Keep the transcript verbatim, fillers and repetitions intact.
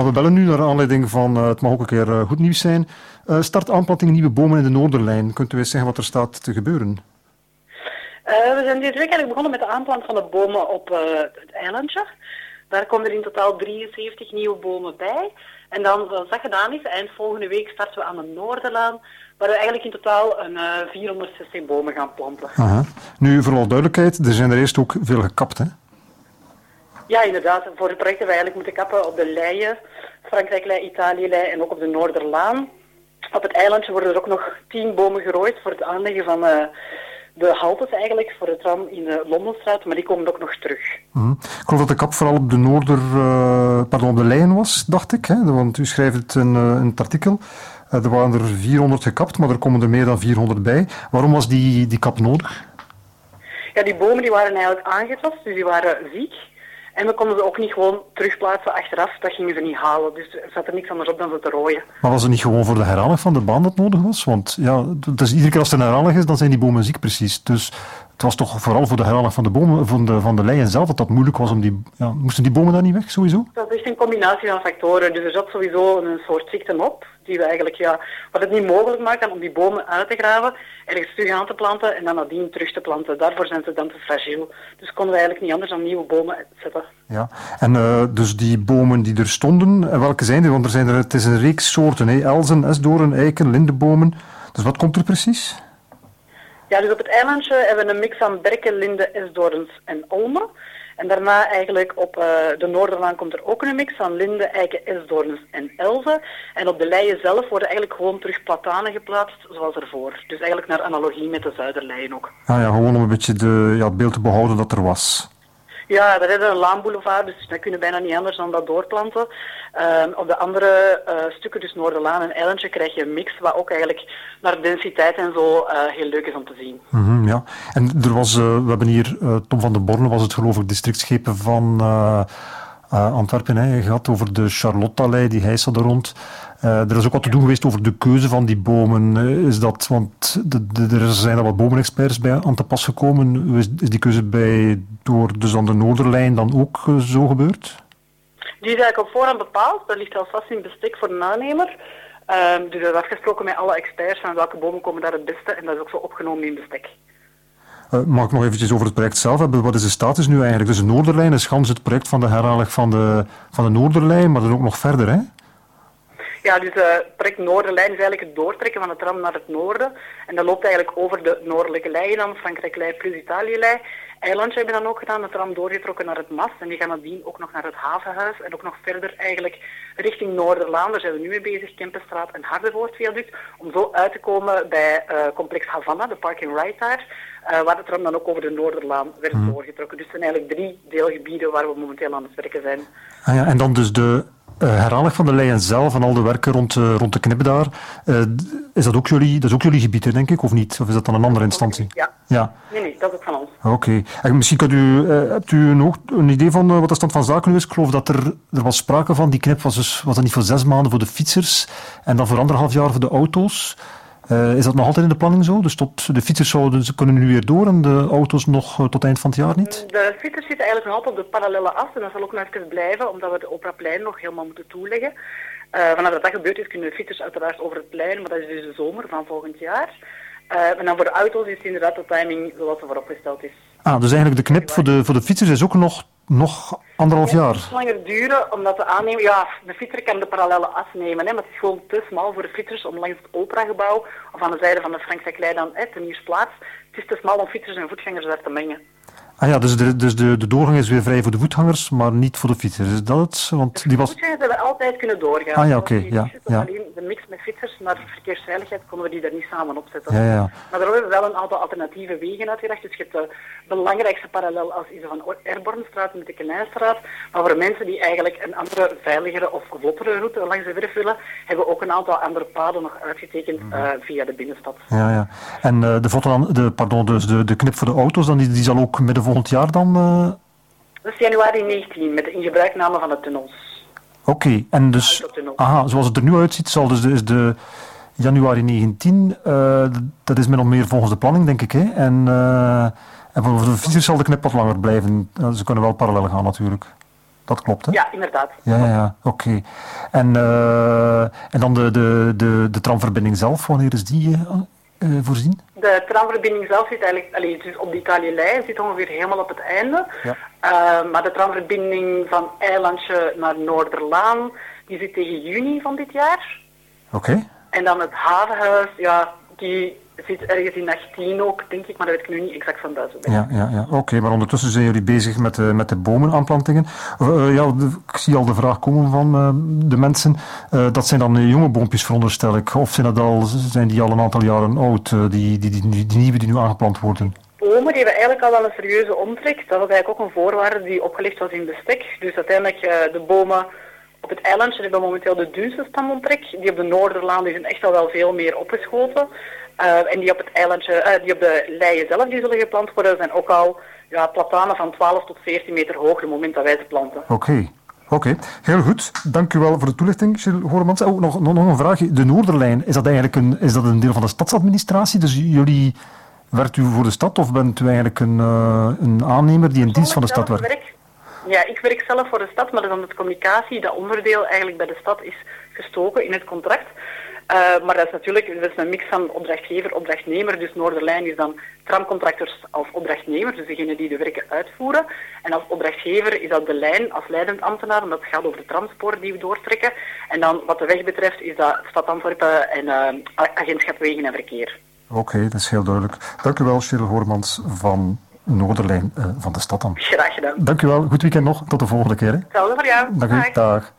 Maar we bellen nu naar aanleiding van, uh, het mag ook een keer uh, goed nieuws zijn, uh, start aanplanting nieuwe bomen in de Noorderlijn. Kunt u eens zeggen wat er staat te gebeuren? Uh, we zijn deze week eigenlijk begonnen met de aanplant van de bomen op uh, het eilandje. Daar komen er in totaal drieënzeventig nieuwe bomen bij. En dan, zoals dat gedaan is, eind volgende week starten we aan de Noorderlaan, waar we eigenlijk in totaal een uh, vierhonderdzestig bomen gaan planten. Aha. Nu, voor alle duidelijkheid, er zijn er eerst ook veel gekapt, hè? Ja, inderdaad. Voor het project hebben we eigenlijk moeten kappen op de Leien, Frankrijk-lei, Italië-lei en ook op de Noorderlaan. Op het eilandje worden er ook nog tien bomen gerooid voor het aanleggen van uh, de haltes eigenlijk, voor de tram in de Londenstraat, maar die komen ook nog terug. Mm-hmm. Ik geloof dat de kap vooral op de Noorder, uh, pardon, op de Leien was, dacht ik, hè? Want u schrijft het in, uh, in het artikel. Uh, er waren er vierhonderd gekapt, maar er komen er meer dan vierhonderd bij. Waarom was die, die kap nodig? Ja, die bomen die waren eigenlijk aangetast, dus die waren ziek. En we konden ze ook niet gewoon terugplaatsen achteraf, dat gingen ze niet halen. Dus er zat er niks anders op dan ze te rooien. Maar was het niet gewoon voor de herhaling van de baan dat nodig was? Want ja, dus iedere keer als er een herhaling is, dan zijn die bomen ziek precies. Dus het was toch vooral voor de herhaling van de bomen, van de, van de leien zelf, dat dat moeilijk was om die... Ja, moesten die bomen daar niet weg, sowieso? Dat is echt een combinatie van factoren. Dus er zat sowieso een soort ziekte op, die we eigenlijk, ja, wat het niet mogelijk maakt dan om die bomen uit te graven, ergens terug aan te planten en dan nadien terug te planten. Daarvoor zijn ze dan te fragiel. Dus konden we eigenlijk niet anders dan nieuwe bomen zetten. Ja, en uh, dus die bomen die er stonden, welke zijn die? Want er zijn er, het is een reeks soorten, hè? Elzen, esdoorn, eiken, lindebomen. Dus wat komt er precies? Ja, dus op het eilandje hebben we een mix van berken, linden, esdoorns en olmen. En daarna eigenlijk op uh, de Noorderlaan komt er ook een mix van linden, eiken, esdoorns en elzen. En op de leien zelf worden eigenlijk gewoon terug platanen geplaatst, zoals ervoor. Dus eigenlijk naar analogie met de Zuiderleien ook. Ah ja, gewoon om een beetje de, ja, het beeld te behouden dat er was. Ja, dat is een laanboulevard, dus dat kunnen bijna niet anders dan dat doorplanten. Uh, op de andere uh, stukken, dus Noorderlaan en eilandje, krijg je een mix, wat ook eigenlijk naar densiteit en zo uh, heel leuk is om te zien. Mm-hmm, ja, en er was, uh, we hebben hier, uh, Tom van den Borne was het geloof ik, districtschepen van uh, uh, Antwerpen, hè, gehad over de Charlotte-allei, die hijsel er rond. Uh, er is ook wat te doen geweest over de keuze van die bomen. Uh, is dat, want de, de, er zijn al wat bomenexperts bij aan te pas gekomen. Is, is die keuze bij, door dus dan de Noorderlijn dan ook uh, zo gebeurd? Die is eigenlijk op voorhand bepaald. Dat ligt al vast in bestek voor de aannemer. Uh, dus we hebben afgesproken met alle experts van welke bomen komen daar het beste. En dat is ook zo opgenomen in bestek. Uh, mag ik nog eventjes over het project zelf hebben? Wat is de status nu eigenlijk? Dus de Noorderlijn is gans het project van de herhaling van de, van de Noorderlijn, maar dan ook nog verder, hè? Ja, dus uh, het project Noorderlijn is eigenlijk het doortrekken van de tram naar het noorden. En dat loopt eigenlijk over de noordelijke leien dan, Frankrijk-lei plus Italië-lei. Eilandje hebben dan ook gedaan, de tram doorgetrokken naar het mast. En die gaan nadien ook nog naar het havenhuis en ook nog verder eigenlijk richting Noorderlaan. Daar zijn we nu mee bezig, Kempenstraat en Hardevoort-viaduct. Om zo uit te komen bij uh, complex Havana, de park-and-ride daar. Uh, waar de tram dan ook over de Noorderlaan werd mm. doorgetrokken. Dus het zijn eigenlijk drie deelgebieden waar we momenteel aan het werken zijn. Ah ja, en dan dus de uh, herhaling van de leien zelf en al de werken rond, uh, rond de knip daar. Uh, is dat ook jullie, dat is ook jullie gebied, denk ik, of niet? Of is dat dan een andere instantie? Ja. ja. Nee, nee, dat is ook van ons. Oké. Okay. En misschien kunt u, uh, hebt u nog een idee van uh, wat de stand van zaken nu is? Ik geloof dat er, er was sprake van, die knip was dus, was dat niet voor zes maanden voor de fietsers en dan voor anderhalf jaar voor de auto's. Uh, is dat nog altijd in de planning zo? Dus tot de fietsers zouden, ze kunnen nu weer door en de auto's nog uh, tot eind van het jaar niet? De fietsers zitten eigenlijk nog altijd op de parallele as en dat zal ook nog even blijven, omdat we de Opraplein nog helemaal moeten toeleggen. Uh, vanaf dat dat gebeurd is, kunnen de fietsers uiteraard over het plein, maar dat is dus de zomer van volgend jaar. Uh, en dan voor de auto's is inderdaad de timing zoals ze vooropgesteld is. Ah, dus eigenlijk de knip voor de, voor de fietsers is ook nog, nog anderhalf jaar? Het zal langer duren, omdat de aannemer... Ja, de fietser kan de parallele as nemen, hè, maar het is gewoon te smal voor de fietsers om langs het Operagebouw of aan de zijde van de Frankrijk-lei dan hè, ten Nieuwsplaats. Het is te smal om fietsers en voetgangers daar te mengen. Ah ja, dus, de, dus de, de doorgang is weer vrij voor de voetgangers, maar niet voor de fietsers. Is dat het? Want die was... De voetgangers hebben altijd kunnen doorgaan. Ah ja, oké. Okay, ja, ja. Alleen de mix met fietsers naar verkeersveiligheid konden we die daar niet samen opzetten. Ja, ja. Maar daar hebben we wel een aantal alternatieve wegen uitgedacht. Dus je hebt de belangrijkste parallel als is van Erbornstraat met de Kenijnstraat. Maar voor mensen die eigenlijk een andere, veiligere of vlottere route langs de werf willen, hebben we ook een aantal andere paden nog uitgetekend uh, via de binnenstad. Ja, ja. En uh, de, foto, de, pardon, dus de, de knip voor de auto's, dan, die, die zal ook midden volgend jaar dan... Uh... Dat is januari negentien, met de ingebruikname van de tunnels. Oké, okay. En dus... Aha, zoals het er nu uitziet, zal dus de, is de januari negentien, uh, dat is min of meer volgens de planning, denk ik, hè? En, uh, en voor de fietsers zal de knip wat langer blijven. Uh, ze kunnen wel parallel gaan, natuurlijk. Dat klopt, hè? Ja, inderdaad. Ja, ja, ja. Oké. Okay. En, uh, en dan de, de, de, de tramverbinding zelf, wanneer is die uh, uh, voorzien? De tramverbinding zelf zit eigenlijk allee, dus op de Italië-lijn, zit ongeveer helemaal op het einde. Ja. Uh, maar de tramverbinding van Eilandje naar Noorderlaan, die zit tegen juni van dit jaar. Oké. Okay. En dan het havenhuis, ja, die zit ergens in achttien ook, denk ik, maar dat weet ik nu niet exact van buiten. Ja, ja, ja. Oké, okay, maar ondertussen zijn jullie bezig met de, met de bomenaanplantingen. Uh, ja, de, ik zie al de vraag komen van uh, de mensen. Uh, dat zijn dan jonge boompjes, veronderstel ik. Of zijn, dat al, zijn die al een aantal jaren oud, uh, die, die, die, die, die nieuwe die nu aangeplant worden? Bomen die hebben eigenlijk al wel een serieuze omtrek. Dat was eigenlijk ook een voorwaarde die opgelegd was in bestek. Dus uiteindelijk uh, de bomen op het eilandje hebben momenteel de dunste stamomtrek. Die op de Noorderlaan die zijn echt al wel veel meer opgeschoten. Uh, en die op het eilandje, uh, die op de leien zelf die zullen geplant worden, zijn ook al ja, platanen van twaalf tot veertien meter hoog op het moment dat wij ze planten. Oké. Okay. Oké, okay. Heel goed. Dank u wel voor de toelichting, Cheryl Horemans. Oh, nog, nog, nog een vraag. De Noorderlijn, is dat eigenlijk een, is dat een deel van de stadsadministratie? Dus jullie, werkt u voor de stad of bent u eigenlijk een, uh, een aannemer die in dienst van de stad werkt? Werk. Ja, ik werk zelf voor de stad, maar dan de communicatie, dat onderdeel eigenlijk bij de stad is gestoken in het contract. Uh, maar dat is natuurlijk dat is een mix van opdrachtgever, opdrachtnemer. Dus Noorderlijn is dan tramcontractors als opdrachtnemer, dus degene die de werken uitvoeren. En als opdrachtgever is dat de lijn als leidend ambtenaar, omdat het gaat over de tramsporen die we doortrekken. En dan wat de weg betreft is dat Stad Antwerpen en uh, Agentschap Wegen en Verkeer. Oké, okay, dat is heel duidelijk. Dank u wel, Cheryl Horemans van Noorderlijn uh, van de stad dan. Graag gedaan. Dank u wel. Goed weekend nog. Tot de volgende keer. Hè. Hetzelfde voor jou. Dank u. Dag.